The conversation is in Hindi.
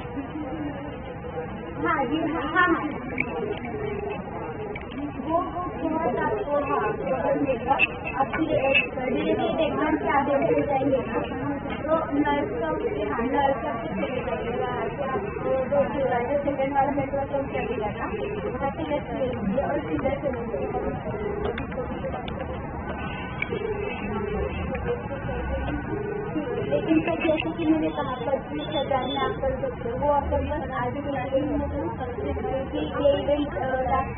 हाँ जी, हाँ हाँ, वो बहुत आपको हाँ प्रॉब्लम देगा। आपकी डिलीवरी एग्जाम के आगे बढ़ जाएंगे ना, तो नर्स का हाँ नर्स का चले जाइएगा कि आपको जो सेकेंड वाला मेट्रो तो चलेगा ना, वहाँ से लेफ्ट ले लीजिए और सीधे चले जाइएगा। लेकिन सर जैसे कि मैंने कहा 25,000 में आप कर सकते हो, वो अपन बस आज के लिए कि ये इवेंट